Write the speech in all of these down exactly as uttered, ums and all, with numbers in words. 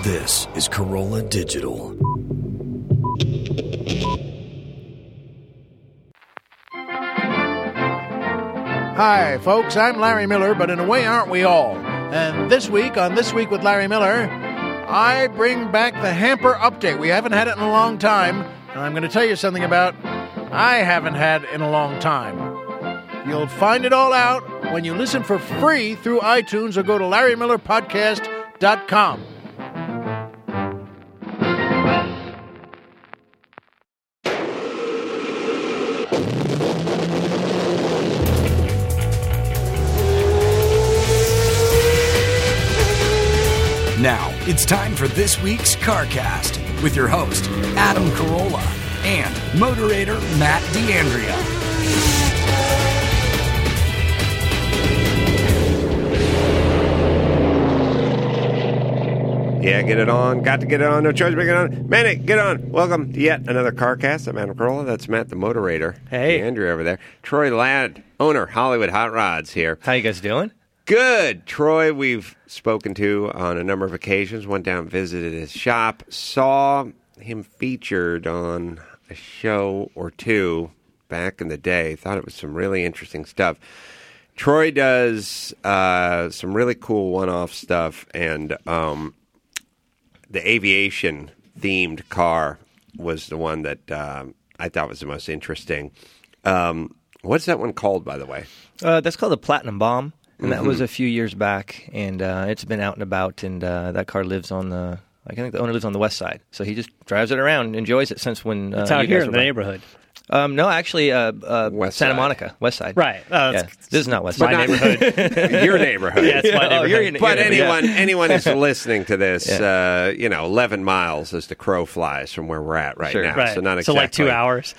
This is Corolla Digital. Hi, folks. I'm Larry Miller, but in a way, aren't we all? And this week, on This Week with Larry Miller, I bring back the hamper update. We haven't had it in a long time, and I'm going to tell you something about I haven't had in a long time. You'll find it all out when you listen for free through iTunes or go to larry miller podcast dot com. Now, it's time for this week's CarCast with your host, Adam Carolla, and moderator Matt D'Andrea. Yeah, get it on. Got to get it on. No choice but get it on. Man, get on. Welcome to yet another CarCast. I'm Adam Carolla. That's Matt, the moderator. Hey. D'Andrea over there. Troy Ladd, owner, Hollywood Hot Rods here. How you guys doing? Good. Troy, we've spoken to on a number of occasions. Went down, visited his shop, saw him featured on a show or two back in the day. Thought it was some really interesting stuff. Troy does uh, some really cool one-off stuff, and um, the aviation-themed car was the one that um, I thought was the most interesting. Um, what's that one called, by the way? Uh, that's called the Platinum Bomb. And that Mm-hmm. was a few years back, and uh, it's been out and about, and uh, that car lives on the, I think the owner lives on the west side. So he just drives it around and enjoys it since when uh, It's out you here guys in were the by. neighborhood. Um, no, actually, uh, uh, West Santa side. Monica, west side. Right. Uh, Yeah. This is not west my side. neighborhood. Your neighborhood. Yeah, it's my Oh, neighborhood. you're in- But Yeah. anyone, anyone who's listening to this, Yeah. uh, you know, eleven miles as the crow flies from where we're at right Sure. now. Right. So not So exactly. like two hours.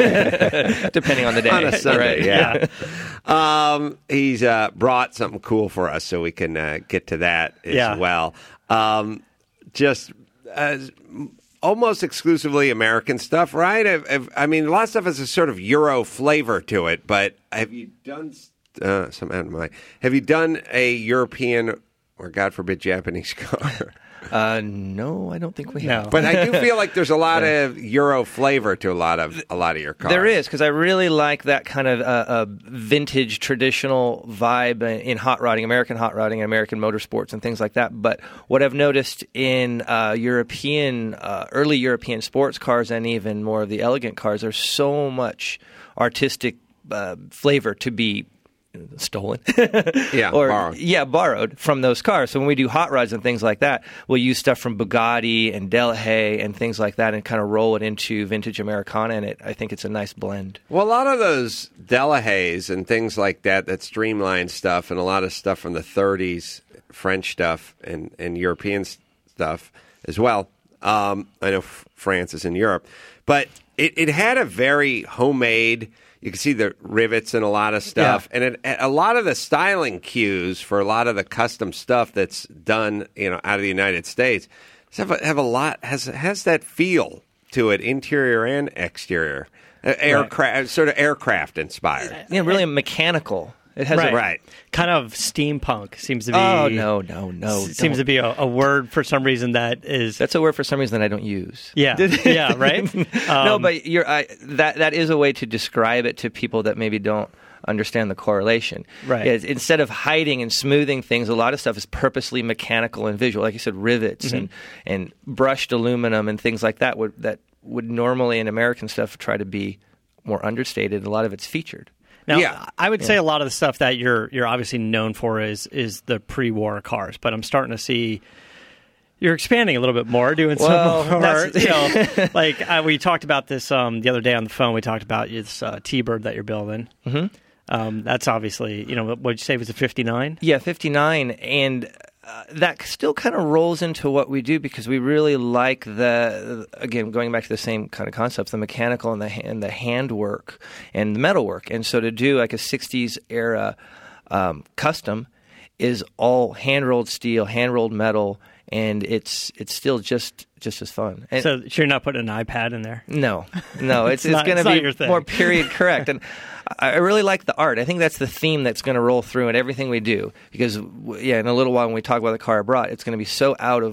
Depending on the day. On a Sunday, Right. yeah. Um, he's uh, brought something cool for us, so we can uh, get to that as Yeah. well. Um, just uh, almost exclusively American stuff, right? I've, I've, I mean, a lot of stuff has a sort of Euro flavor to it, but have you done uh, some out of my? Have you done a European or, God forbid, Japanese car? Uh, no, I don't think we No. have. But I do feel like there's a lot of Euro flavor to a lot of a lot of your cars. There is, because I really like that kind of uh, uh, vintage, traditional vibe in hot rodding, American hot rodding, and American motorsports and things like that. But what I've noticed in uh, European, uh, early European sports cars and even more of the elegant cars, there's so much artistic uh, flavor to be stolen. Yeah, or borrowed. yeah, borrowed from those cars. So when we do hot rods and things like that, we'll use stuff from Bugatti and Delahaye and things like that, and kind of roll it into vintage Americana. And it, I think it's a nice blend. Well, a lot of those Delahayes and things like that, that streamlined stuff, and a lot of stuff from the thirties, French stuff, and, and European stuff as well. Um, I know f- France is in Europe. But it, it had a very homemade... You can see the rivets and a lot of stuff, Yeah. and it, a lot of the styling cues for a lot of the custom stuff that's done, you know, out of the United States have a, have a lot has has that feel to it, interior and exterior, uh, aircraft, sort of aircraft inspired. Yeah, really mechanical. It has Right. a Right. Kind of steampunk seems to be. Oh no, no, no! s- Seems don't. to be a, a word for some reason that is. That's a word for some reason that I don't use. yeah. Yeah. Right. no, Um, but you're I, that that is a way to describe it to people that maybe don't understand the correlation. Right. Yeah, it's- instead of hiding and smoothing things, a lot of stuff is purposely mechanical and visual. Like you said, rivets Mm-hmm. and and brushed aluminum and things like that would that would normally in American stuff try to be more understated. A lot of it's featured. Now, Yeah. I would say a lot of the stuff that you're you're obviously known for is is the pre-war cars, but I'm starting to see you're expanding a little bit more, doing Well, some more. that's- You know, like uh, we talked about this um, the other day on the phone. We talked about this uh, T-Bird that you're building. Mm-hmm. Um, that's obviously, you know, what did you say, was it fifty-nine? Yeah, fifty-nine, and uh, that still kind of rolls into what we do because we really like the, again, going back to the same kind of concepts, the mechanical and the and the handwork and the metalwork. And so to do like a sixties era um, custom is all hand-rolled steel, hand-rolled metal, and it's it's still just just as fun. And So you're not putting an iPad in there? no, no, it's It's it's, not- going it's to not your be thing. more period correct. And I I really like the art. I think that's the theme that's going to roll through in everything we do. Because w- yeah, in a little while when we talk about the car I brought, it's going to be so out of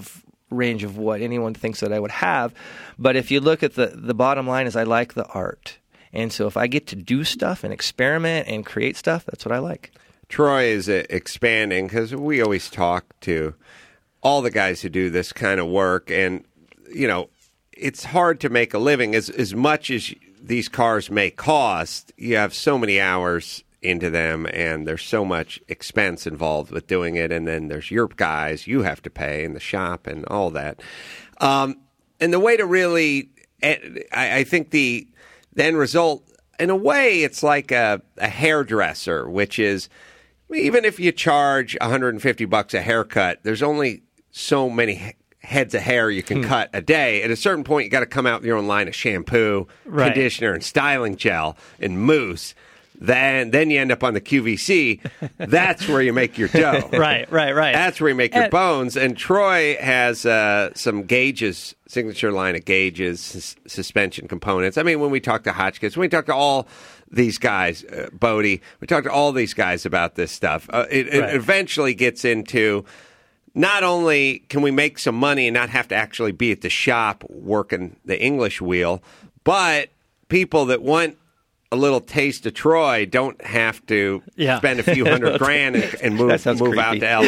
range of what anyone thinks that I would have. But if you look at the, the bottom line is I like the art. And so if I get to do stuff and experiment and create stuff, that's what I like. Troy is uh, expanding because we always talk to all the guys who do this kind of work. And, you know, it's hard to make a living. As, as much as these cars may cost, you have so many hours into them, and there's so much expense involved with doing it. And then there's your guys you have to pay in the shop and all that. Um, and the way to really, I, I think the, the end result, in a way, it's like a, a hairdresser, which is, even if you charge one hundred fifty bucks a haircut, there's only so many heads of hair you can hmm. cut a day. At a certain point, you got to come out with your own line of shampoo, right. conditioner, and styling gel and mousse. Then, then you end up on the Q V C. That's where you make your dough. Right, right, right. That's where you make your and, bones. And Troy has uh, some gauges, signature line of gauges, sus- suspension components. I mean, when we talk to Hotchkiss, when we talk to all these guys, uh, Bodie, we talk to all these guys about this stuff. Uh, it, it right. eventually gets into not only can we make some money and not have to actually be at the shop working the English wheel, but people that want a little taste of Troy don't have to yeah. spend a few hundred grand and, and move move creepy. out to L A.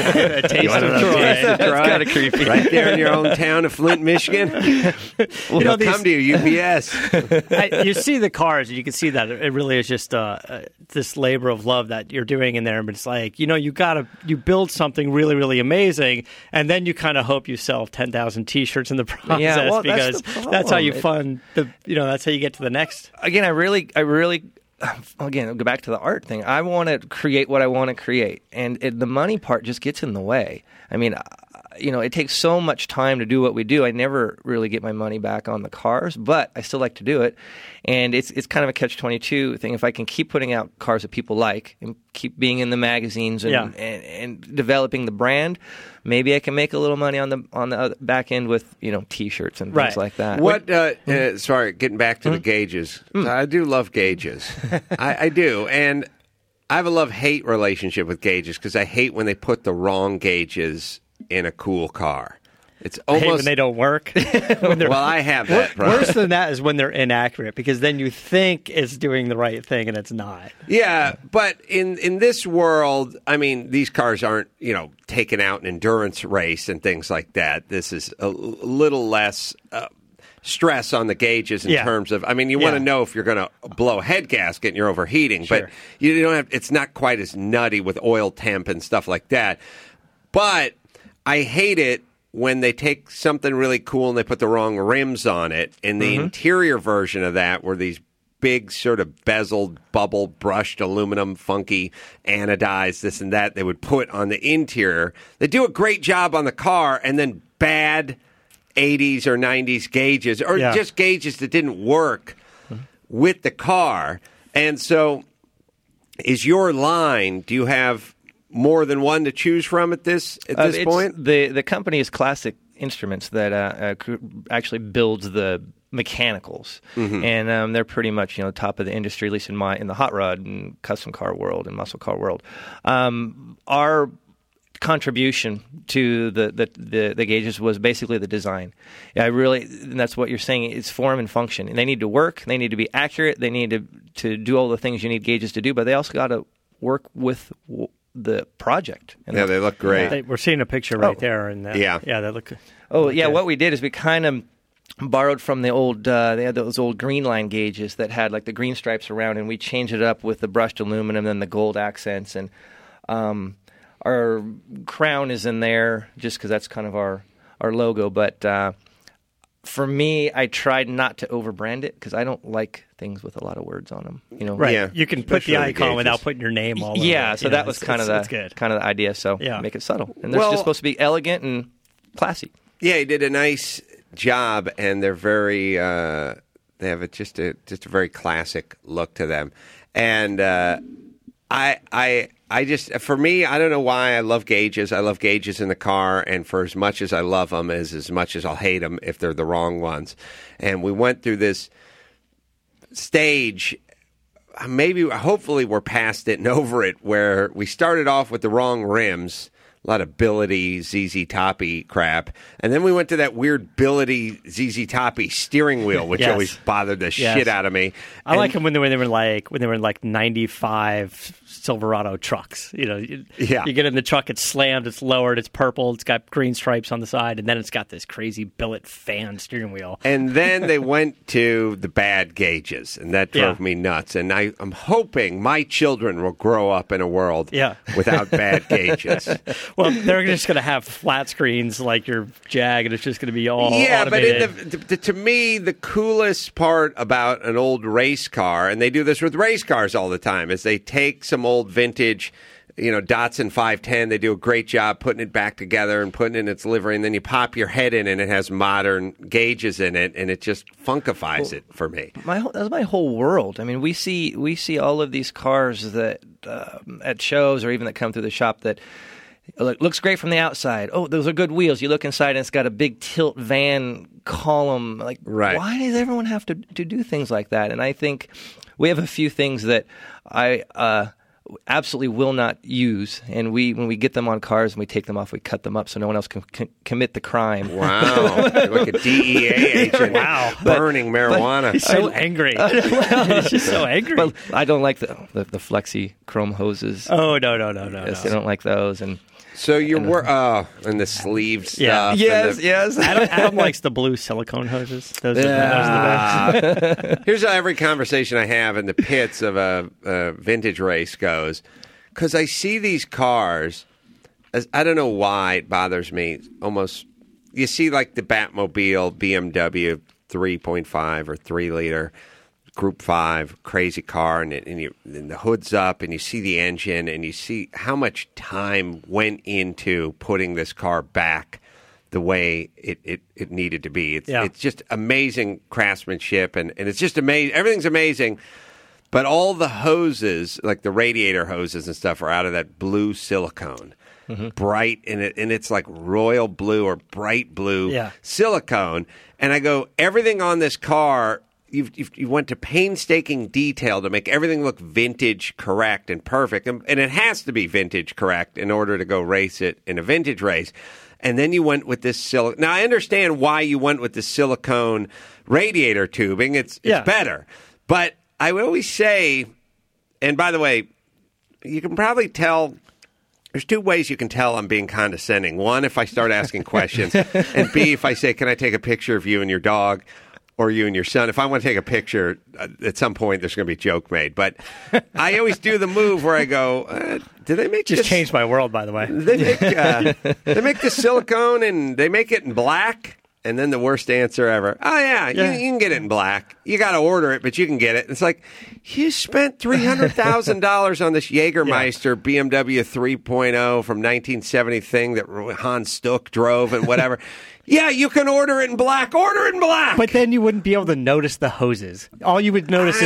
A taste of Troy. Taste of Troy. That's kind of creepy. Right there in your own town of Flint, Michigan. We'll you know, these, come to you, U P S. I, you see the cars, and you can see that it really is just uh, uh, this labor of love that you're doing in there. But it's like, you know, you got to you build something really, really amazing, and then you kind of hope you sell ten thousand T-shirts in the process Yeah, well, because that's, the that's how you it, fund the. You know, that's how you get to the next. Again, I really. I really, again, I'll go back to the art thing. I want to create what I want to create, and it, the money part just gets in the way. I mean, you know, it takes so much time to do what we do. I never really get my money back on the cars, but I still like to do it. And it's it's kind of a catch twenty-two thing. If I can keep putting out cars that people like and keep being in the magazines and, yeah. and, and developing the brand, maybe I can make a little money on the on the back end with, you know, T-shirts and things right. like that. What? Uh, uh, sorry, getting back to Mm. the gauges. Mm. I do love gauges. I, I do, and I have a love-hate relationship with gauges because I hate when they put the wrong gauges in a cool car. It's I hate almost when they don't work. when well, I have that problem. Worse than that is when they're inaccurate, because then you think it's doing the right thing and it's not. Yeah, but in, in this world, I mean, these cars aren't, you know, taking out an endurance race and things like that. This is a l- little less uh, stress on the gauges in yeah. terms of, I mean, you yeah. want to know if you're going to blow a head gasket and you're overheating, Sure. but you don't have, it's not quite as nutty with oil temp and stuff like that. But I hate it when they take something really cool and they put the wrong rims on it. And the mm-hmm. interior version of that were these big sort of bezeled, bubble, brushed aluminum, funky, anodized, this and that they would put on the interior. They do a great job on the car, and then bad eighties or nineties gauges, or yeah. just gauges that didn't work mm-hmm. with the car. And so is your line, do you have more than one to choose from at this at this uh, point? The the company is Classic Instruments that uh, uh, actually builds the mechanicals, mm-hmm. and um, they're pretty much, you know, top of the industry, at least in my in the hot rod and custom car world and muscle car world. Um, our contribution to the, the, the, the gauges was basically the design. I really, and that's what you're saying. It's form and function, and they need to work. They need to be accurate. They need to to do all the things you need gauges to do, but they also got to work with w- the project. And yeah, the, they look great. They, we're seeing a picture right oh. there, and uh, yeah, yeah, they look. Oh look yeah, good. what we did is we kind of borrowed from the old. Uh, they had those old green line gauges that had like the green stripes around, and we changed it up with the brushed aluminum and the gold accents, and um, our crown is in there just because that's kind of our our logo. But uh, for me, I tried not to overbrand it because I don't like things with a lot of words on them. You know, Right. Yeah. You can put Especially the the icon gauges. without putting your name all over yeah. it. So You that know, was it's- kind of it's- the it's good. kind of the idea. So Yeah. make it subtle, and they're Well- just supposed to be elegant and classy. Yeah, he did a nice job, and they're very. Uh, they have a, just a just a very classic look to them, and uh, I I I just for me, I don't know why I love gauges. I love gauges in the car, and for as much as I love them, as as much as I'll hate them if they're the wrong ones. And we went through this stage. Maybe, hopefully, we're past it and over it. Where we started off with the wrong rims. a lot of billety Z Z Toppy crap. And then we went to that weird billety Z Z Toppy steering wheel, which Yes. always bothered the Yes. shit out of me. I And- like them when they, when they were like when they were in like ninety-five Silverado trucks. You know, you, Yeah. you get in the truck, it's slammed, it's lowered, it's purple, it's got green stripes on the side, and then it's got this crazy billet fan steering wheel. And then they went to the bad gauges, and that drove Yeah. me nuts. And I, I'm hoping my children will grow up in a world Yeah. without bad gauges. Well, they're just going to have flat screens like your Jag, and it's just going to be all yeah, automated. but in the, the, to me, the coolest part about an old race car, and they do this with race cars all the time, is they take some old vintage, you know, Datsun five ten. They do a great job putting it back together and putting it in its livery, and then you pop your head in, and it has modern gauges in it, and it just funkifies it for me. My whole, that's my whole world. I mean, we see we see all of these cars that uh, at shows or even that come through the shop that look, looks great from the outside. Oh, those are good wheels. You look inside and it's got a big tilt van column. Like, Right. why does everyone have to to do things like that? And I think we have a few things that I. Uh, absolutely will not use, and we when we get them on cars and we take them off, we cut them up so no one else can c- commit the crime. Wow, like a D E A agent. Wow. burning marijuana. He's so angry. He's just so angry. But I don't like the the, the flexi chrome hoses. oh, no, no, no, no. Yes, no. I don't like those. And So you're wor- oh, and the sleeve stuff. Yeah. and yes, the- yes. Adam, Adam likes the blue silicone hoses. Those, are, those are the best. Uh, here's how every conversation I have in the pits of a, a vintage race goes, because I see these cars. As, I don't know why it bothers me. Almost, you see like the Batmobile B M W three point five or three liter Group Five crazy car, and, it, and, you, and the hood's up, and you see the engine, and you see how much time went into putting this car back the way it, it, it needed to be. It's, Yeah. it's just amazing craftsmanship, and, and it's just amazing. Everything's amazing, but all the hoses, like the radiator hoses and stuff, are out of that blue silicone. Mm-hmm. Bright, and it and it's like royal blue or bright blue Yeah. silicone. And I go, everything on this car, you've, you've, you went to painstaking detail to make everything look vintage correct and perfect. And, and it has to be vintage correct in order to go race it in a vintage race. And then you went with this silicone. Now, I understand why you went with the silicone radiator tubing. It's, it's Yeah. better. But I would always say, and by the way, you can probably tell... There's two ways you can tell I'm being condescending. One, if I start asking questions, and B, if I say, can I take a picture of you and your dog or you and your son? If I want to take a picture, uh, at some point there's going to be a joke made. But I always do the move where I go, uh, do they make Just this? changed my world, by the way. They make, uh, they make the silicone and they make it in black. And then the worst answer ever. Oh, yeah, Yeah. You, you can get it in black. You got to order it, but you can get it. It's like, you spent three hundred thousand dollars on this Jägermeister B M W three point oh from nineteen seventy thing that Hans Stuck drove and whatever. Yeah, you can order it in black. Order it in black. But then you wouldn't be able to notice the hoses. All you would notice is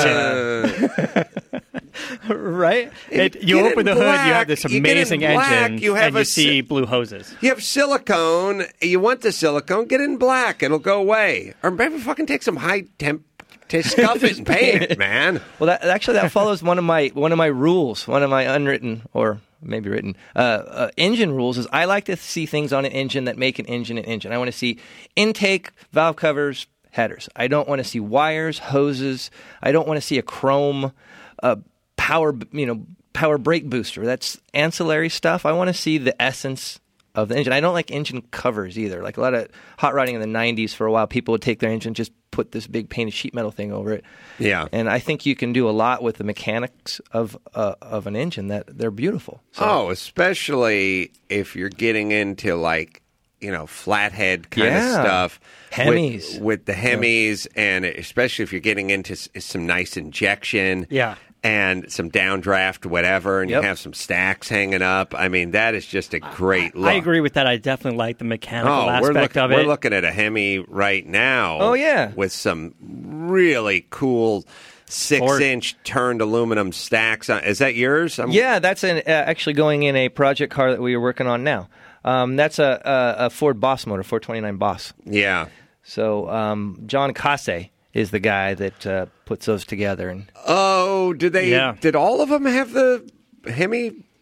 the engine. Uh, Right? It- It, you get it open in the hood, you black. have this You get it in amazing black, engine, you have and you a see si- blue hoses. You have silicone. You want the silicone? Get it in black. It'll go away. Or maybe fucking take some high temp to scuff it and paint it, man. Well, that, actually, that follows one of my one of my rules, one of my unwritten or maybe written uh, uh, engine rules. Is I like to see things on an engine that make an engine an engine. I want to see intake, valve covers, headers. I don't want to see wires, hoses. I don't want to see a chrome uh, power, you know, power brake booster. That's ancillary stuff. I want to see the essence of the engine. I don't like engine covers either. Like a lot of hot rodding in the nineties, for a while, people would take their engine, just put this big painted sheet metal thing over it. Yeah. And I think you can do a lot with the mechanics of uh, of an engine that they're beautiful. So, Oh, especially if you're getting into like, you know, flathead kind Yeah. of stuff. Hemis. With, with the Hemis, and especially if you're getting into s- some nice injection. Yeah. And some downdraft, whatever, and Yep. you have some stacks hanging up. I mean, that is just a great look. I agree with that. I definitely like the mechanical Oh, we're, aspect look, of it. we're looking at a Hemi right now. Oh, yeah. With some really cool six-inch turned aluminum stacks. On. Is that yours? I'm, yeah, that's an, uh, actually going in a project car that we are working on now. Um, that's a, a, a Ford Boss motor, four twenty-nine Boss. Yeah. So um, John Casse is the guy that uh, puts those together. And Oh, did they? Yeah. Did all of them have the Hemi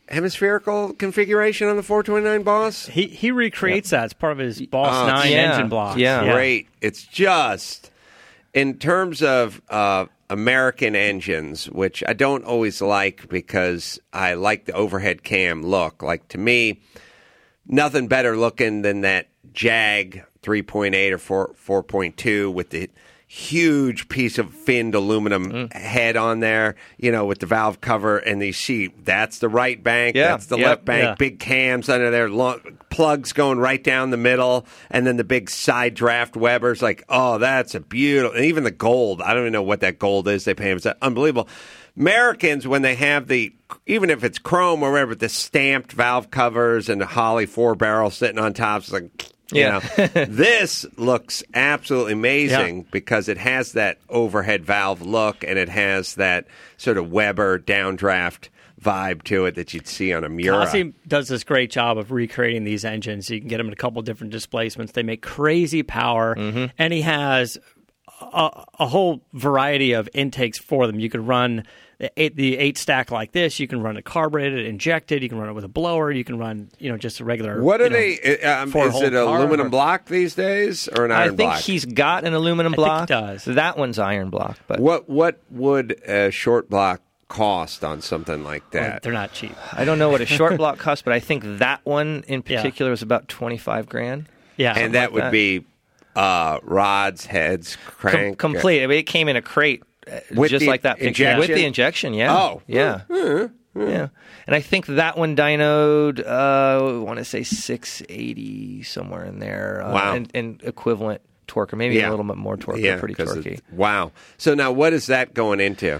hemispherical configuration on the four twenty-nine Boss? He he recreates that. It's part of his Boss Oh, nine yeah. engine block. Yeah. Great. It's just, in terms of uh, American engines, which I don't always like because I like the overhead cam look. Like, to me, nothing better looking than that Jag three point eight or four, 4.2 with the huge piece of finned aluminum mm. head on there, you know, with the valve cover, and you see that's the right bank, yeah, that's the yeah, left bank, yeah. big cams under there, long, plugs going right down the middle, and then the big side draft Webers. Like, oh, that's a beautiful, and even the gold, I don't even know what that gold is they pay them. It's unbelievable. Americans, when they have the, even if it's chrome or whatever, the stamped valve covers and the Holley four barrel sitting on top, it's like, you Yeah. know, this looks absolutely amazing Yeah. because it has that overhead valve look and it has that sort of Weber downdraft vibe to it that you'd see on a Miura. Kasi does this great job of recreating these engines. You can get them in a couple different displacements. They make crazy power, Mm-hmm. and he has a, a whole variety of intakes for them. You could run the eight, the eight stack like this. You can run it carbureted, injected. You can run it with a blower. You can run, you know, just a regular. What are you know, they? Um, four is hole it car aluminum or- block these days or an I iron think block? he's got an aluminum I think he block. does. That one's iron block. But What what would a short block cost on something like Well, that? they're not cheap. I don't know what a short block costs, but I think that one in Yeah. particular is about twenty-five grand. Yeah, and that like would that. be uh, rods, heads, Com- crank, complete. I mean, it came in a crate, uh, With just the like that picture. injection? With the injection, yeah. Oh. yeah, yeah. And I think that one dynoed, uh, I want to say six eighty somewhere in there. Uh, Wow. and, and equivalent torque, or maybe Yeah. a little bit more torque. Yeah, They're pretty 'cause torquey. it's- wow. So now, what is that going into?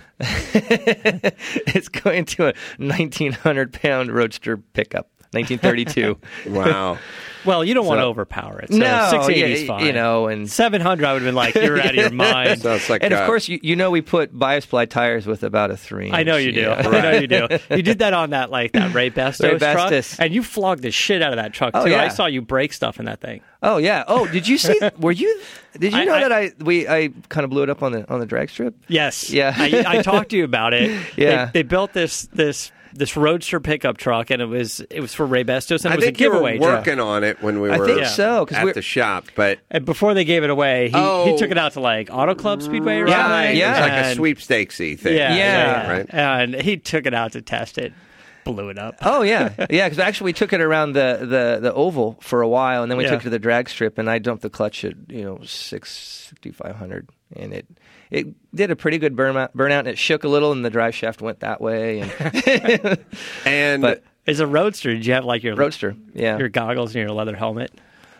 It's going to a nineteen hundred pound Roadster pickup, nineteen thirty-two. Wow. Well, you don't want to So- overpower it. So No, six eighty is yeah, fine. you know, and seven hundred, I would have been like, you're out of your mind. So it's like, and of uh, course, you, you know we put bias ply tires with about a three. I know inch, you do. yeah. I know you do. You did that on that like that Ray Bestos Ray truck, Bestos. and you flogged the shit out of that truck too. Oh, yeah. I saw you break stuff in that thing. Oh yeah. Oh, did you see? Were you? Did you I- know I- that I we I kind of blew it up on the on the drag strip? Yes. Yeah. I, I talked to you about it. Yeah. They, they built this this this Roadster pickup truck, and it was it was for Ray Bestos, and it I was a think you were giveaway. working on it when we I were think Yeah. so because at we're the shop, but And before they gave it away, he, Oh. he took it out to like Auto Club Speedway or Yeah, something. yeah. it's like a And- sweepstakesy thing. Yeah, Yeah. Right. And he took it out to test it, blew it up. oh yeah yeah because actually we took it around the, the the oval for a while and then we Yeah. took it to the drag strip and I dumped the clutch at you know six fifty five hundred and it it did a pretty good burnout burnout and it shook a little and the drive shaft went that way and And But- As a Roadster, did you have like your Roadster yeah your goggles and your leather helmet?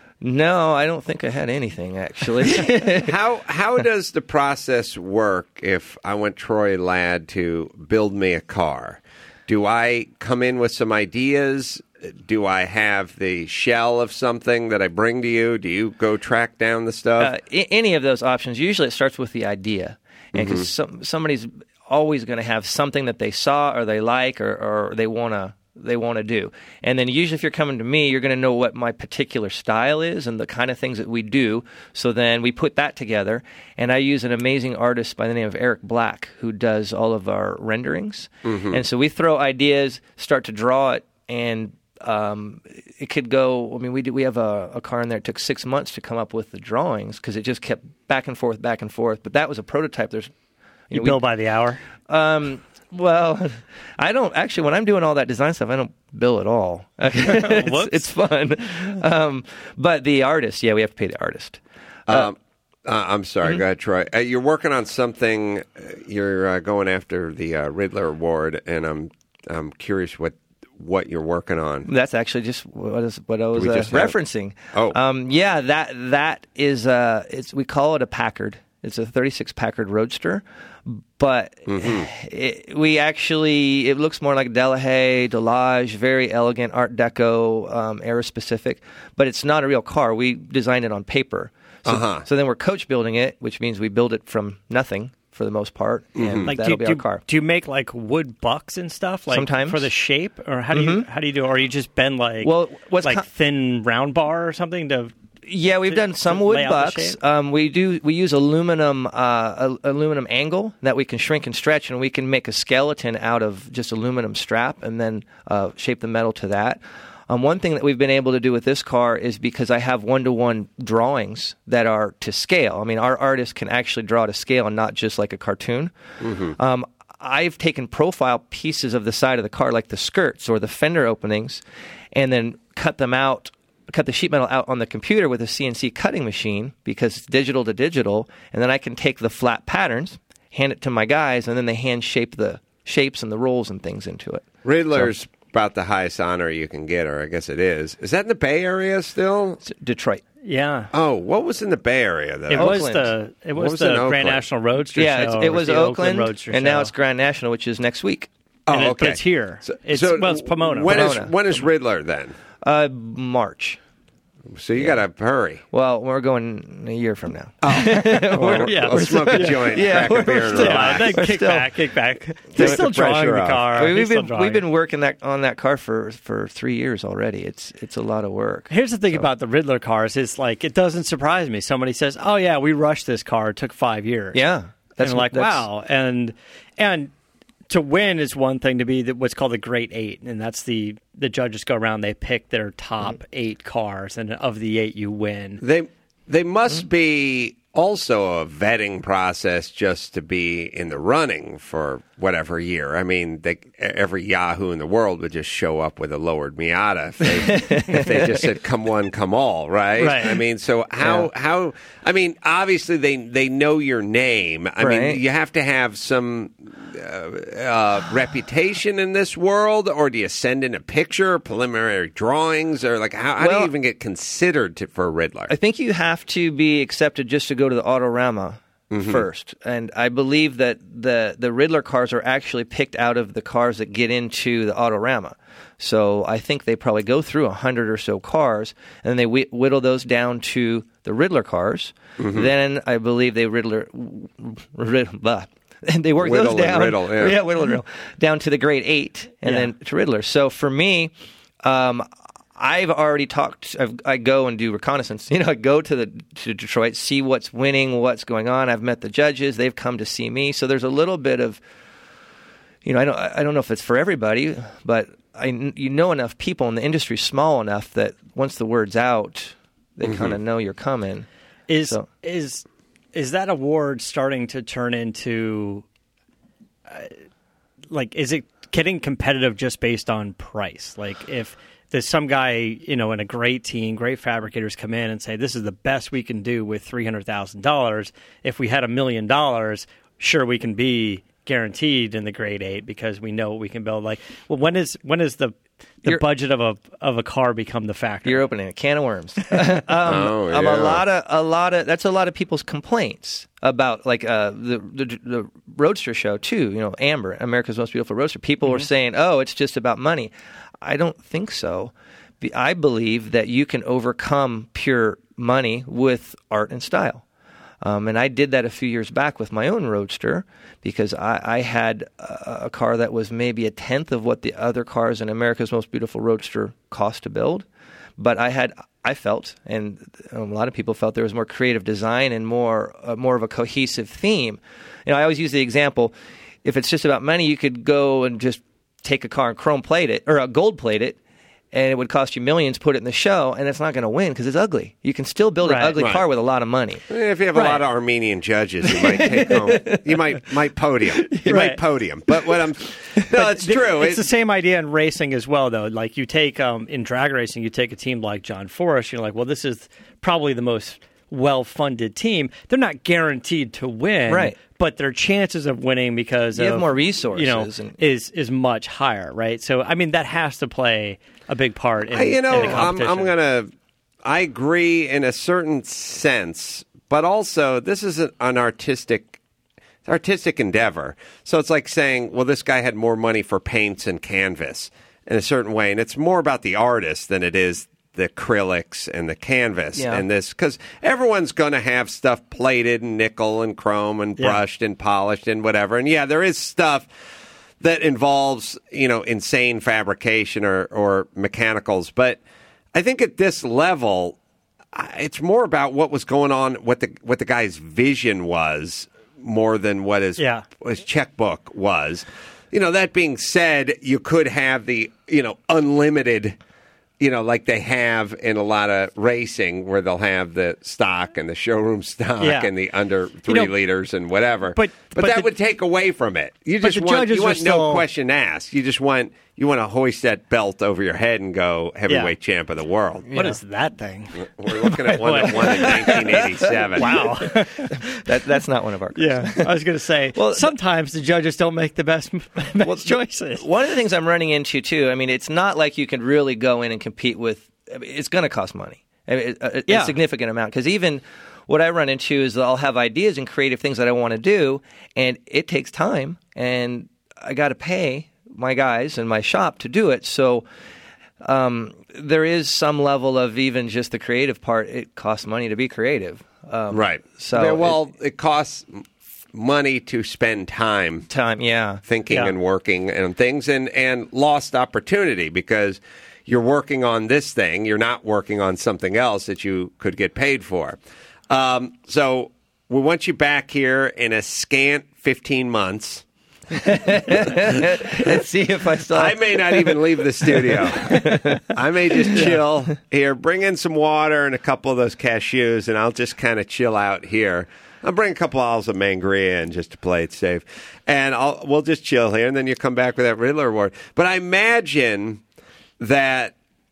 no I don't think I had anything actually. how how does the process work if I want Troy Ladd to build me a car? Do I come in with some ideas? Do I have the shell of something that I bring to you? Do you go track down the stuff? Uh, a- any of those options. Usually, it starts with the idea, and because some, somebody's always going to have something that they saw or they like or, or they want to they want to do. And then usually, if you're coming to me, you're going to know what my particular style is and the kind of things that we do. So then we put that together, and I use an amazing artist by the name of Eric Black who does all of our renderings. And so we throw ideas, start to draw it, and um, it could go. I mean, we do, we have a, a car in there. It took six months to come up with the drawings because it just kept back and forth, back and forth. But that was a prototype. There's You know, bill by the hour. we, um, well, I don't actually. When I'm doing all that design stuff, I don't bill at all. it's, Whoops. it's fun. Um, but the artist, yeah, we have to pay the artist. um, uh, I'm sorry, mm-hmm. go ahead, Troy. Uh, you're working on something. uh, You're uh, going after the uh, Riddler Award, and I'm I'm curious what what you're working on. That's actually just what is what I was we uh, just have- referencing. Oh. um, yeah, that that is uh, it's we call it a Packard. It's a thirty-six Packard Roadster, but Mm-hmm. it, we actually it looks more like Delahaye, Delage, very elegant Art Deco, um, era specific. But it's not a real car. We designed it on paper. So, Uh-huh. so then we're coach building it, which means we build it from nothing for the most part, and Like, that'll do, be do, our car. do you make like wood bucks and stuff? Like Sometimes. for the shape, or how do you how do you do? Or you just bend like Well, what's like co- thin round bar or something to Yeah, we've done some wood lay out the bucks. shape? Um, we do. We use aluminum, uh, a- aluminum angle that we can shrink and stretch, and we can make a skeleton out of just aluminum strap, and then uh, shape the metal to that. Um, one thing that we've been able to do with this car is because I have one-to-one drawings that are to scale. I mean, our artist can actually draw to scale and not just like a cartoon. Mm-hmm. Um, I've taken profile pieces of the side of the car, like the skirts or the fender openings, and then cut them out, cut the sheet metal out on the computer with a C N C cutting machine because it's digital to digital, and then I can take the flat patterns, hand it to my guys, and then they hand shape the shapes and the rolls and things into it. Riddler's So, about the highest honor you can get, or I guess it is. Is that in the Bay Area still? it's Detroit. Yeah. Oh, what was in the Bay Area, though? It was Oakland. the it was, was in the Oakland? Grand National Roadster Yeah, show. it's, it was the Oakland, Roadster and now show. it's Grand National, which is next week. Oh, And it- okay. But it's here. So, it's, so well, it's Pomona. When is, Pomona. when is Riddler, then? Uh, March. So you got to hurry. Well, we're going a year from now. Or, yeah, or we're smoke a joint, yeah, crack a beer, we're and still- Yeah, relax. then We're kick still- back, kick back. Take They're the still drawing pressure the off. car. I mean, They're we've still been drawing. we've been working that on that car for, for three years already. It's it's a lot of work. Here's the thing about the Riddler cars is like it doesn't surprise me. Somebody says, "Oh yeah, we rushed this car. It took five years." Yeah, That's and like that's- wow, and and to win is one thing. To be the, what's called the Great Eight, and that's the the judges go around. They pick their top Mm-hmm. eight cars, and of the eight, you win. They they must Mm-hmm. be also a vetting process just to be in the running for whatever year. I mean, they, every Yahoo in the world would just show up with a lowered Miata if they, if they just said "come one, come all," right? Right. I mean, so how Yeah. how? I mean, obviously they they know your name. I Right. mean, you have to have some uh, uh, reputation in this world, or do you send in a picture, preliminary drawings, or like how, how do Well- you even get considered to, for a Riddler? I think you have to be accepted just to go to the Autorama first, and I believe that the the Riddler cars are actually picked out of the cars that get into the Autorama. So I think they probably go through a hundred or so cars, and then they whi- whittle those down to the Riddler cars. Then I believe they Riddler, rid, blah. And they work Whittle those and down, riddle, yeah. whittle and riddle, down to the grade eight, and Yeah. then to Riddler. So for me, um, I've already talked. I've, I go and do reconnaissance. You know, I go to the to Detroit, see what's winning, what's going on. I've met the judges; they've come to see me. So there's a little bit of, you know, I don't I don't know if it's for everybody, but I you know enough people, and the industry's small enough that once the word's out, they kind of know you're coming. Is So- is is that award starting to turn into uh, like is it getting competitive just based on price? Like if there's some guy, you know, in a great team, great fabricators come in and say this is the best we can do with three hundred thousand dollars. If we had a million dollars, sure we can be guaranteed in the grade eight because we know what we can build. Like, well, when is when is the the You're- budget of a of a car become the factor? You're opening a can of worms. um, Oh, um, yeah. a lot of a lot of that's a lot of people's complaints about like uh, the, the the Roadster show too. You know, Amber, America's Most Beautiful Roadster. People were saying, "Oh, it's just about money." I don't think so. Be- I believe that you can overcome pure money with art and style. Um, and I did that a few years back with my own Roadster because I, I had a, a car that was maybe a tenth of what the other cars in America's Most Beautiful Roadster cost to build. But I had, I felt, and a lot of people felt there was more creative design and more, uh, more of a cohesive theme. You know, I always use the example: if it's just about money, you could go and just take a car and chrome plate it or a gold plate it, and it would cost you millions, put it in the show, and it's not going to win because it's ugly. You can still build Right. an ugly Right. car with a lot of money. If you have a Right. lot of Armenian judges, you might take home. You might might podium. You Right. might podium. But what I'm no, it's true. It's It- the same idea in racing as well, though. Like you take um, in drag racing, you take a team like John Forrest. You're like, well, this is probably the most well-funded team. They're not guaranteed to win, Right. But their chances of winning because You have of, more resources you know, and- is is much higher, right? So, I mean, that has to play a big part in, I- you know, in a I'm, competition. I'm gonna. I agree in a certain sense, but also this is an, an artistic, artistic endeavor. So it's like saying, well, this guy had more money for paints and canvas in a certain way, and it's more about the artist than it is the acrylics and the canvas Yeah. and this, because everyone's going to have stuff plated and nickel and chrome and Yeah. brushed and polished and whatever. And yeah, there is stuff that involves, you know, insane fabrication or, or mechanicals. But I think at this level, it's more about what was going on, what the what the guy's vision was, more than what his yeah. his checkbook was. You know, that being said, you could have the you know unlimited. You know, like they have in a lot of racing where they'll have the stock and the showroom stock yeah. and the under three you know, liters and whatever. But, but, but that the, would take away from it. You just the want you want still, no question asked. You just want you want to hoist that belt over your head and go heavyweight yeah. champ of the world. What yeah. is that thing? We're looking at one that won in nineteen eighty-seven. Wow. that, that's not one of our cars. Yeah, I was going to say, well, sometimes the judges don't make the best, best well, choices. One of the things I'm running into, too, I mean, it's not like you can really go in and compete with I mean, it's going to cost money, I mean, a, a yeah. significant amount. Because even what I run into is I'll have ideas and creative things that I want to do, and it takes time, and I got to pay my guys and my shop to do it. So um, there is some level of even just the creative part. It costs money to be creative, um, right? So yeah, well, it, it costs money to spend time, time, yeah, thinking yeah. and working on things, and and lost opportunity because. You're working on this thing. You're not working on something else that you could get paid for. Um, so we want you back here in a scant fifteen months. Let's see if I still... I may not even leave the studio. I may just chill here, bring in some water and a couple of those cashews, and I'll just kind of chill out here. I'll bring a couple bottles of Mangria in just to play it safe. And I'll, we'll just chill here, and then you come back with that Riddler Award. But I imagine... that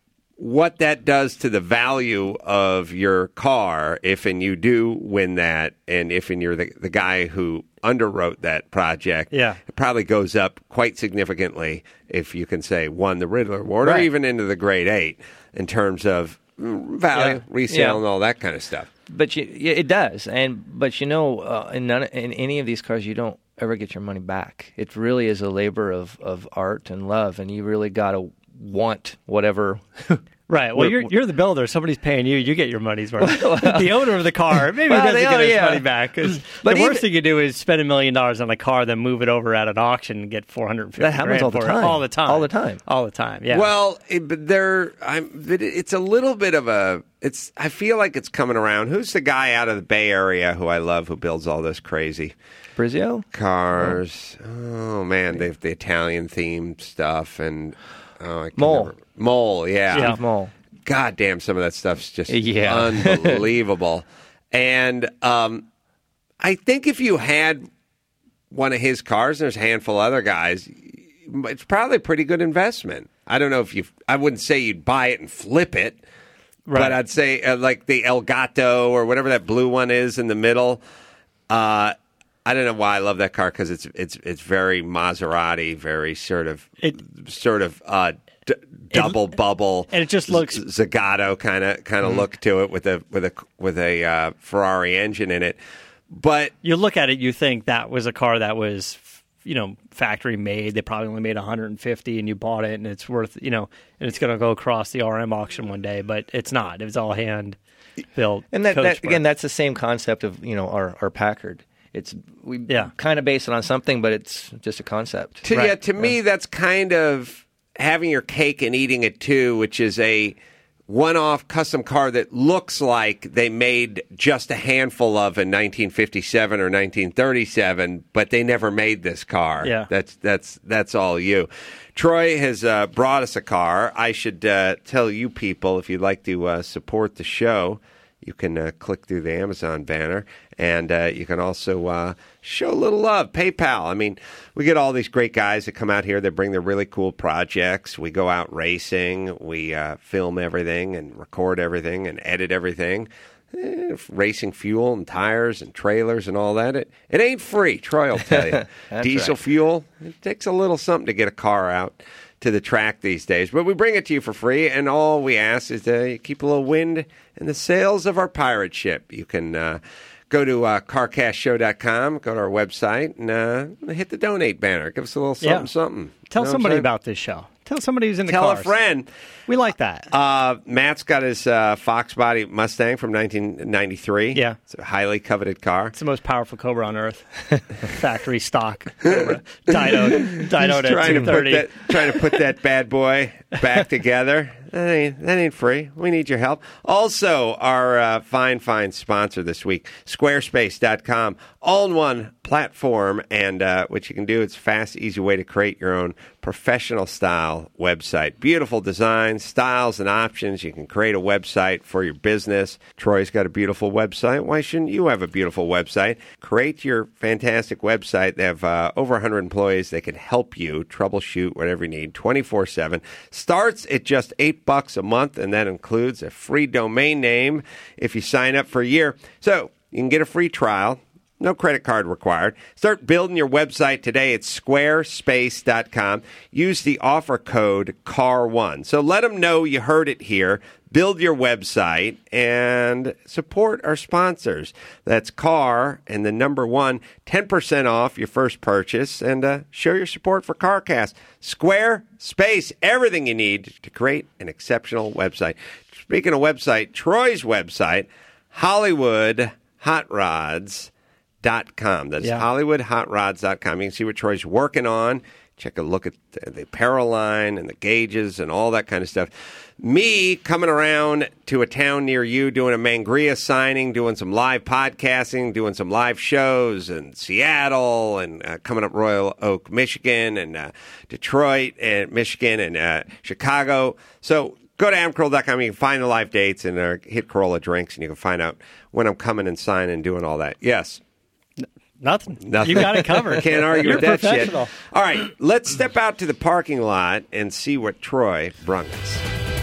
what that does to the value of your car, if and you do win that, and if and you're the, the guy who underwrote that project, yeah. it probably goes up quite significantly if you can say won the Riddler Award right. or even into the grade eight in terms of value, yeah. resale, yeah. and all that kind of stuff. But you, yeah, it does, and but you know, uh, in none in any of these cars, you don't ever get your money back. It really is a labor of, of art and love, and you really got to want whatever. Right. Well, you're you're the builder. Somebody's paying you. You get your money's worth. The owner of the car maybe well, doesn't they, get oh, his yeah. money back. Cause but the even, worst thing you do is spend a million dollars on a car, then move it over at an auction and get four hundred fifty. That happens all the time. All the time. All the time. All the time. Yeah. Well, it, but there, I'm. It's a little bit of a. It's. I feel like it's coming around. Who's the guy out of the Bay Area who I love who builds all this crazy Brizio cars? Oh, oh man, they've the Italian themed stuff and oh, I can't Mole. remember. Mole, yeah, yeah. Mole. God damn, some of that stuff's just yeah. unbelievable. And um, I think if you had one of his cars, and there's a handful of other guys, it's probably a pretty good investment. I don't know if you, I wouldn't say you'd buy it and flip it, right. But I'd say uh, like the Elgato or whatever that blue one is in the middle. Uh, I don't know why I love that car because it's it's it's very Maserati, very sort of it, sort of. Uh, D- double it, bubble, and it just looks Zagato kind of kind of mm-hmm. look to it with a with a with a uh, Ferrari engine in it. But you look at it, you think that was a car that was, you know, factory made. They probably only made one hundred fifty, and you bought it, and it's worth, you know, and it's going to go across the R M auction one day. But it's not. It was all hand built. And that, that again, that's the same concept of you know our our Packard. It's we yeah. kind of base it on something, but it's just a concept. To, right. Yeah, to yeah. me, that's kind of having your cake and eating it too, which is a one-off custom car that looks like they made just a handful of in nineteen fifty-seven or nineteen thirty-seven, but they never made this car. Yeah. That's that's that's all you. Troy has uh, brought us a car. I should uh, tell you people, if you'd like to uh, support the show, you can uh, click through the Amazon banner, and uh, you can also uh, show a little love. PayPal. I mean, we get all these great guys that come out here that bring their really cool projects. We go out racing. We uh, film everything and record everything and edit everything. Eh, racing fuel and tires and trailers and all that. It, it ain't free, Troy will tell you. Diesel right. fuel, it takes a little something to get a car out to the track these days. But we bring it to you for free, and all we ask is that you keep a little wind in the sails of our pirate ship. You can uh, go to uh, car cast show dot com, go to our website, and uh, hit the donate banner. Give us a little something, yeah. something. Tell you know somebody about this show. Tell somebody who's in the Tell cars. a friend. We like that. Uh, Matt's got his uh, Fox Body Mustang from nineteen ninety-three. Yeah. It's a highly coveted car. It's the most powerful Cobra on Earth. Factory stock Cobra. Dyno, dyno He's trying to, put that, trying to put that bad boy back together. That ain't, that ain't free. We need your help. Also, our uh, fine, fine sponsor this week, squarespace dot com. All-in-one platform, and uh, what you can do, it's a fast, easy way to create your own professional-style website. Beautiful designs, styles, and options. You can create a website for your business. Troy's got a beautiful website. Why shouldn't you have a beautiful website? Create your fantastic website. They have uh, over one hundred employees. They can help you troubleshoot whatever you need twenty-four seven. Starts at just eight bucks a month, and that includes a free domain name if you sign up for a year. So you can get a free trial. No credit card required. Start building your website today at squarespace dot com. Use the offer code C A R one. So let them know you heard it here. Build your website and support our sponsors. That's C A R and the number one, ten percent off your first purchase, and uh, show your support for CarCast. Squarespace, everything you need to create an exceptional website. Speaking of website, Troy's website, Hollywood Hot Rods. Dot com. That's Yeah. Hollywood Hot Rods dot com. You can see what Troy's working on. Check a look at the, the apparel line and the gauges and all that kind of stuff. Me coming around to a town near you, doing a Mangria signing, doing some live podcasting, doing some live shows in Seattle, and uh, coming up Royal Oak, Michigan, and uh, Detroit, and Michigan, and uh, Chicago. So go to adam carolla dot com. You can find the live dates, and uh, hit Carolla Drinks, and you can find out when I'm coming and signing and doing all that. Yes. Nothing. Nothing. You got it covered. Can't argue You're with that shit. professional. All right, let's step out to the parking lot and see what Troy brung us.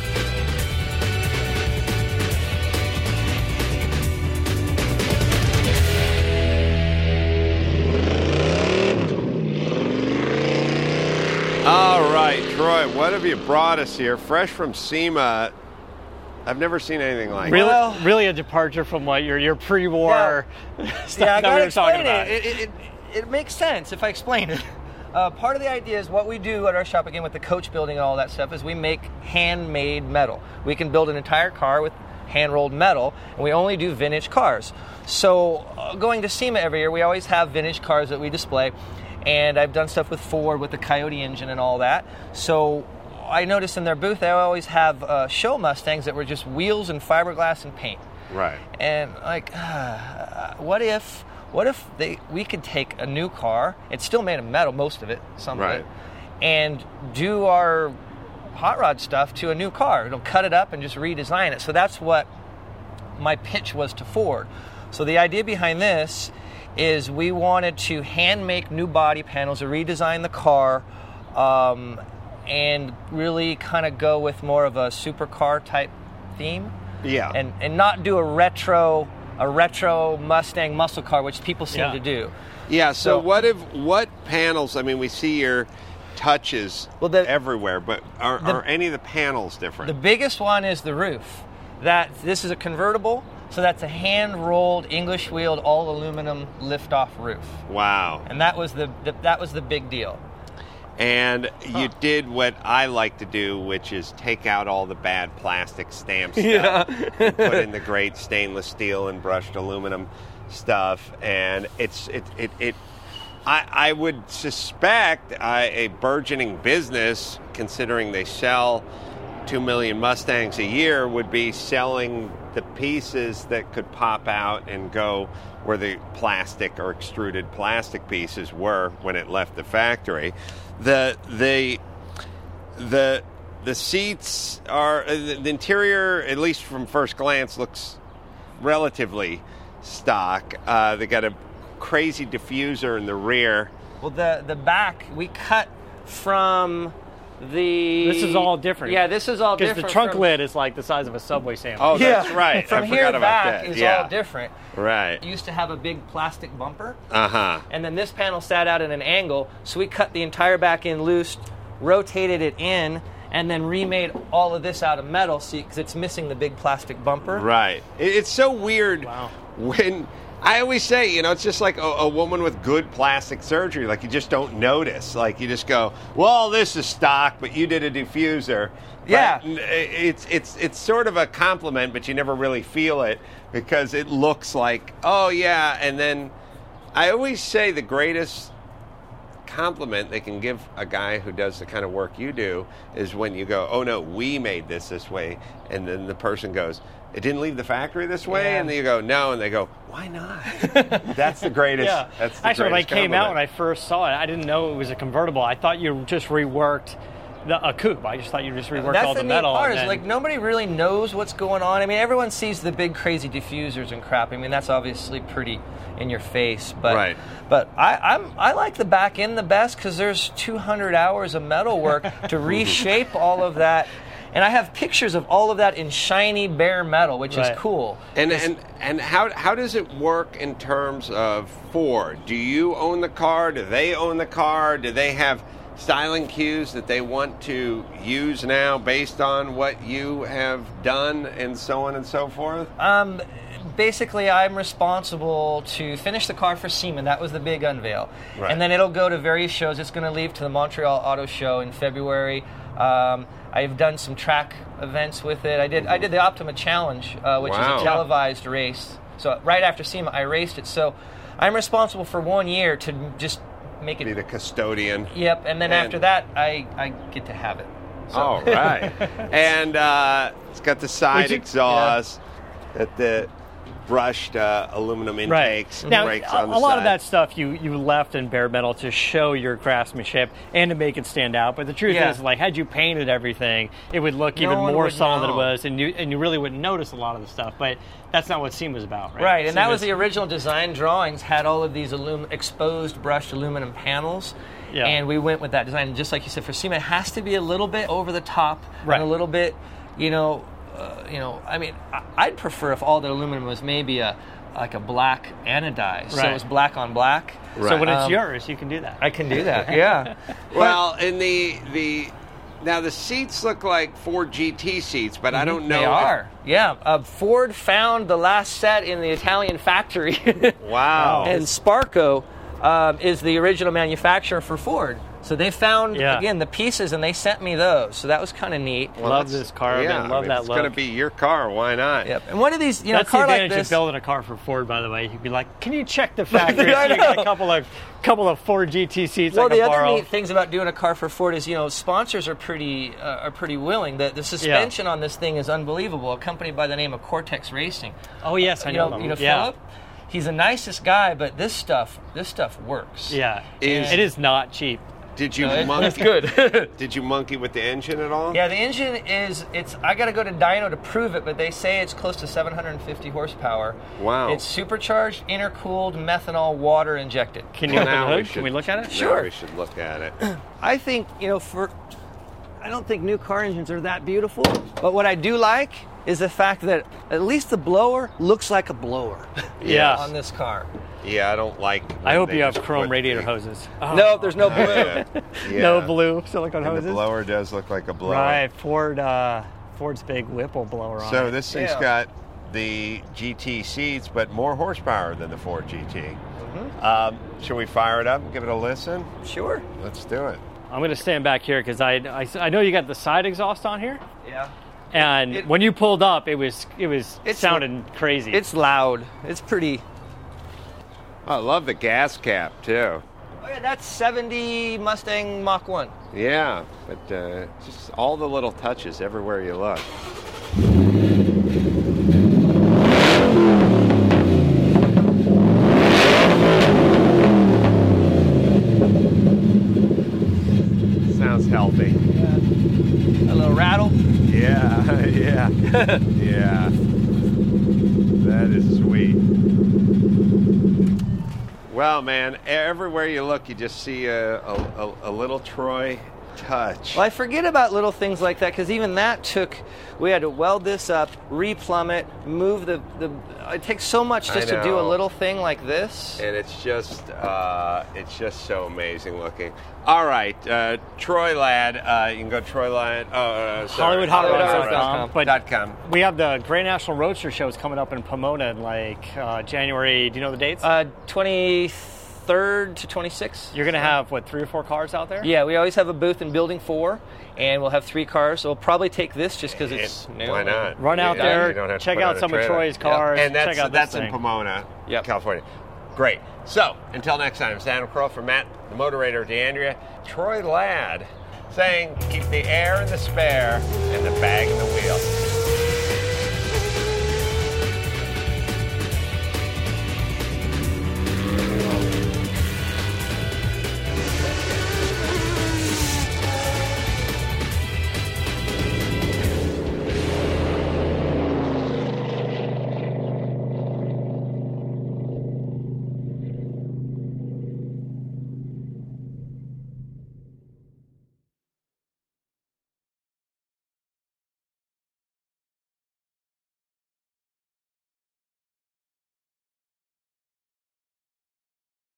All right, Troy, what have you brought us here? Fresh from SEMA. I've never seen anything like Really, it. Well- really a departure from what your your pre-war stuff Yeah, I that we gotta were talking explain about. it. It, it, it. it makes sense if I explain it. Uh, part of the idea is what we do at our shop, again, with the coach building and all that stuff, is we make handmade metal. We can build an entire car with hand-rolled metal, and we only do vintage cars. So uh, going to SEMA every year, we always have vintage cars that we display, and I've done stuff with Ford with the Coyote engine and all that. So I noticed in their booth they always have uh, show Mustangs that were just wheels and fiberglass and paint. Right. And like, uh, what if, what if they we could take a new car? It's still made of metal, most of it, some Right. of it, and do our hot rod stuff to a new car. It'll cut it up and just redesign it. So that's what my pitch was to Ford. So the idea behind this is we wanted to hand make new body panels, to redesign the car, um, and really kind of go with more of a supercar type theme. Yeah. And and not do a retro a retro Mustang muscle car, which people seem Yeah. to do. Yeah, so, So- what if what panels, I mean, we see your touches Well, the- everywhere, but are, the- are any of the panels different? The biggest one is the roof. That this is a convertible, so that's a hand rolled English wheeled all aluminum lift off roof. Wow. And that was the, the that was the big deal. And you did what I like to do, which is take out all the bad plastic stamp stuff and put in the great stainless steel and brushed aluminum stuff. And it's it it, it I, I would suspect uh, a burgeoning business, considering they sell two million Mustangs a year, would be selling the pieces that could pop out and go where the plastic or extruded plastic pieces were when it left the factory. The the the the seats are the, the interior, at least from first glance, looks relatively stock. Uh, they got a crazy diffuser in the rear. Well, the the back we cut from the. This is all different. Yeah, this is all Because different. the trunk from, lid is like the size of a Subway sandwich. Oh, Yeah, that's right. From I here forgot about back that. is yeah. all different. Right. It used to have a big plastic bumper, Uh huh. and then this panel sat out at an angle, so we cut the entire back end loose, rotated it in, and then remade all of this out of metal, see, because it's missing the big plastic bumper. Right. It, it's so weird Wow. when I always say, you know, it's just like a, a woman with good plastic surgery. Like, you just don't notice. Like, you just go, well, this is stock, but you did a diffuser. But Yeah. n- it's it's it's sort of a compliment, but you never really feel it because it looks like, oh yeah. And then I always say the greatest compliment they can give a guy who does the kind of work you do is when you go, oh no, we made this this way, and then the person goes, it didn't leave the factory this way, Yeah. and then you go, no, and they go, why not? That's the greatest. Yeah. That's the Actually, when I greatest came out, when I compliment. first saw it, I didn't know it was a convertible. I thought you just reworked the, a coupe. I just thought you just reworked That's all the, the neat metal. part and is then- like nobody really knows what's going on. I mean, everyone sees the big crazy diffusers and crap. I mean, that's obviously pretty in your face. But Right. but I I'm, I like the back end the best because there's two hundred hours of metal work to reshape all of that. And I have pictures of all of that in shiny bare metal, which Right. is cool. And and and how how does it work in terms of Ford? Do you own the car? Do they own the car? Do they have styling cues that they want to use now based on what you have done, and so on and so forth? Um, basically, I'm responsible to finish the car for SEMA. That was the big unveil. Right. And then it'll go to various shows. It's going to leave to the Montreal Auto Show in February. Um, I've done some track events with it. I did I did the Optima Challenge, uh, which Wow. is a televised race. So right after SEMA, I raced it. So I'm responsible for one year to just make it. Be the custodian. Yep, and then And- after that, I, I get to have it. So. All right. And uh, it's got the side Would you- exhaust, at the brushed uh, aluminum intakes, Now, brakes a, on the a lot side. of that stuff you, you left in bare metal to show your craftsmanship and to make it stand out. But the truth Yeah. is, like, had you painted everything, it would look No even one more would solid than it know. was, and you and you really wouldn't notice a lot of the stuff. But that's not what SEMA was about, right? Right, and that was SEMA's- the original design drawings, had all of these alum- exposed brushed aluminum panels. Yeah. And we went with that design. And just like you said, for SEMA, it has to be a little bit over the top Right. and a little bit, you know, uh, you know. I mean, I- I'd prefer if all the aluminum was maybe a like a black anodized, so Right. it was black on black. So when it's Um, yours, you can do that. I can do that. Yeah. Well, and the the now the seats look like Ford G T seats, but I don't know. They if- are. Yeah. Uh, Ford found the last set in the Italian factory. Wow. And Sparco um, is the original manufacturer for Ford. So they found, Yeah. again, the pieces, and they sent me those. So that was kind of neat. Well, love that's- this car. Yeah, man. I Love mean, that it's look. going to be your car. Why not? Yep. And one of these, you know, a That's the car like advantage this. of building a car for Ford, by the way. You'd be like, "Can you check the factory? I So you get know. a couple of couple of Ford G T seats well, I can the other borrow." neat things about doing a car for Ford is, you know, sponsors are pretty uh, are pretty willing. The, the suspension on this thing is unbelievable. A company by the name of Cortex Racing. Oh yes, I you know, know, them. you know yeah. Philip. He's the nicest guy, but this stuff, this stuff works. Yeah, Is- it is not cheap. Did you No, it- monkey? it's good. Did you monkey with the engine at all? Yeah, the engine is, it's, I got to go to dyno to prove it, but they say it's close to seven hundred fifty horsepower. Wow. It's supercharged, intercooled, methanol, water injected. Can you Well, open now the we hood? should- Can we look at it? now Sure. we should look at it. I think, you know, for, I don't think new car engines are that beautiful, but what I do like is the fact that at least the blower looks like a blower Yeah. on this car. Yeah, I don't like. I when hope they you have just chrome put radiator the- hoses. No, there's no blue. Yeah. Yeah. No blue silicone And hoses. the blower does look like a blower. Right, Ford. Uh, Ford's big Whipple blower on So it. this thing's Yeah. got the G T seats, but more horsepower than the Ford G T. Mm-hmm. Um, should we fire it up and give it a listen? Sure. Let's do it. I'm going to stand back here because I, I, I know you got the side exhaust on here, Yeah. and It- when you pulled up, it was it was It's- sounding crazy. It's loud. It's pretty. I love the gas cap too. Oh yeah, that's seventy Mustang Mach one. Yeah, but uh, just all the little touches everywhere you look. Sounds healthy. A little rattle. Yeah, yeah, yeah. That is sweet. Well, man, everywhere you look, you just see a, a, a, a little Troy touch. Well, I forget about little things like that because even that took. We had to weld this up, replumb it, move the the. It takes so much I just to do a know. little thing like this. And it's just, uh, it's just so amazing looking. All right, uh, Troy Lad, uh, you can go Troy Lad. Oh, uh, sorry. Hollywood Hot Hollywood Rods Hot dot Rods com. dot But Dot com. we have the Great National Roadster shows coming up in Pomona in like uh, January. Do you know the dates? Uh, twenty-third to twenty-sixth. You're going to have, what, three or four cars out there? Yeah, we always have a booth in Building Four, and we'll have three cars. So we'll probably take this just because it's It- new. why not? Run out Yeah, there, you don't have to check put out on a some of trailer. Troy's cars, And that's check out this that's in thing. Pomona, Yep. California. Great. So, until next time, it's Adam Carolla for Matt, the Motorator, D'Andrea, Troy Ladd, saying keep the air in the spare and the bag in the wheel.